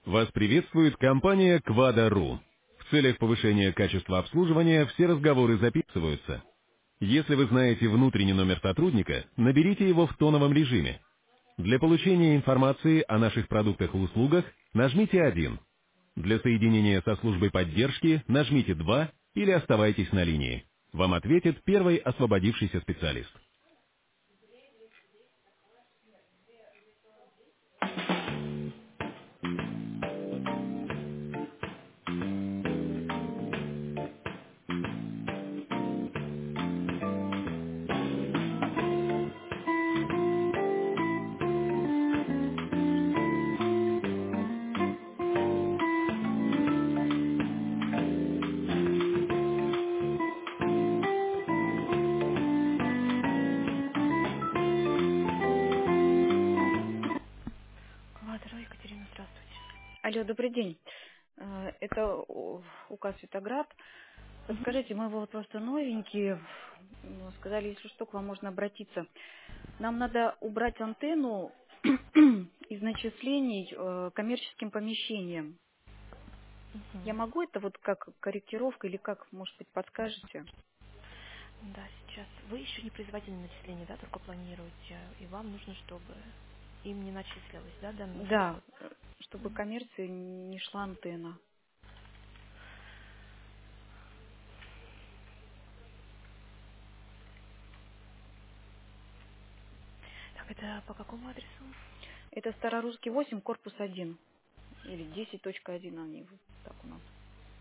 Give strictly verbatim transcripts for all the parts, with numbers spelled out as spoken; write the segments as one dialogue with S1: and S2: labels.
S1: Вас приветствует компания Quada.ru. В целях повышения качества обслуживания все разговоры записываются. Если вы знаете внутренний номер сотрудника, наберите его в тоновом режиме. Для получения информации о наших продуктах и услугах нажмите один. Для соединения со службой поддержки нажмите два или оставайтесь на линии. Вам ответит первый освободившийся специалист.
S2: Ладно, Екатерина, здравствуйте.
S3: Алло, добрый день. Э, Это у- УК «Светоград».
S2: Мгм.
S3: Подскажите, мы вот просто новенькие. Ну, сказали, если что, к вам можно обратиться. Нам надо убрать антенну из начислений э, коммерческим помещениям. Я
S2: Мгм.
S3: могу это вот как корректировка или как, может быть, подскажете?
S2: Да, сейчас. Вы еще не производили начисление, да, только планируете, и вам нужно, чтобы им не начислилось, да, данное
S3: Да,
S2: устройство.
S3: э, чтобы коммерции не шла антенна.
S2: Так, это по какому адресу?
S3: Это Старорусский восемь, корпус один. Или десять точка один они вот так у нас.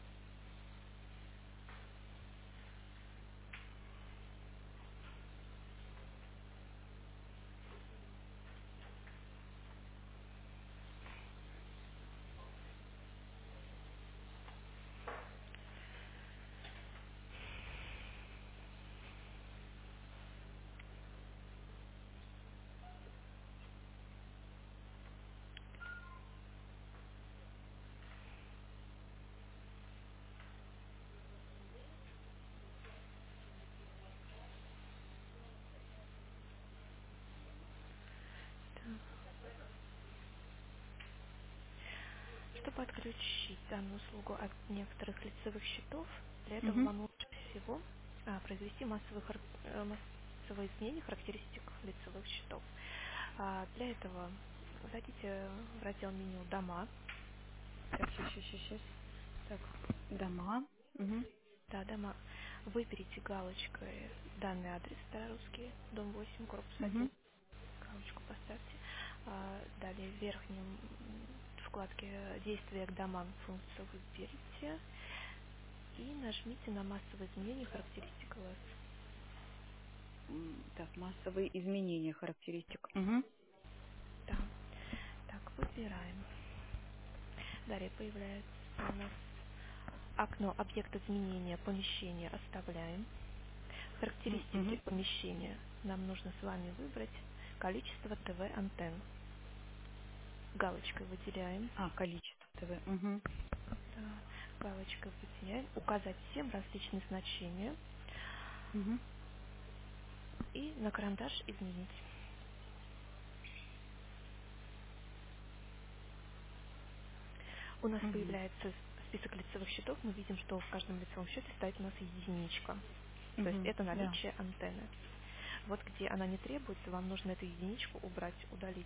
S2: Чтобы отключить данную услугу от некоторых лицевых счетов, для этого
S3: Угу.
S2: вам лучше всего а, произвести массовые, хар- э, массовые изменения характеристик лицевых счетов. А, для этого зайдите в раздел меню «Дома».
S3: Так, сейчас, сейчас, сейчас. Так, дома. Угу.
S2: Да, дома. Выберите галочкой данный адрес Старорусский, дом восемь, корпус
S3: Угу.
S2: один. Галочку поставьте. А, далее в верхнем м, вкладке «Действия к домам» функцию выберите и нажмите на массовое изменение характеристик эл эс.
S3: Так, массовые изменения характеристик. Угу.
S2: Да. Так, выбираем. Далее появляется у нас окно «Объект изменения помещения» оставляем. Характеристики
S3: Угу.
S2: помещения нам нужно с вами выбрать количество ТВ-антенн. Галочкой выделяем.
S3: А, количество ТВ. Угу.
S2: Да, галочкой выделяем. Указать всем различные значения
S3: Угу.
S2: и на карандаш изменить. У нас
S3: Угу.
S2: появляется список лицевых счетов. Мы видим, что в каждом лицевом счете стоит у нас единичка. То есть
S3: Угу.
S2: это
S3: Да.
S2: наличие антенны. Вот где она не требуется, вам нужно эту единичку убрать, удалить.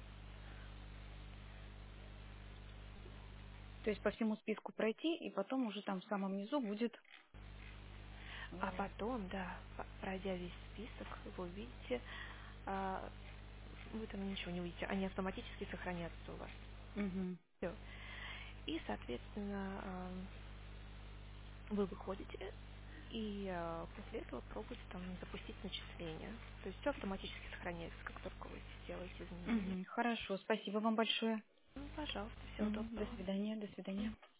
S3: То есть по всему списку пройти, и потом уже там в самом низу будет...
S2: А
S3: э,
S2: потом, да, п- пройдя весь список, вы увидите, а, вы там ничего не увидите, они автоматически сохранятся у вас.
S3: Угу.
S2: Все. И, соответственно, а, вы выходите и а, после этого пробуйте там запустить начисление. То есть все автоматически сохраняется, как только вы сделаете изменения.
S3: Угу. Хорошо, спасибо вам большое.
S2: Ну, пожалуйста, всего
S3: Угу. До
S2: доброго.
S3: свидания, до свидания.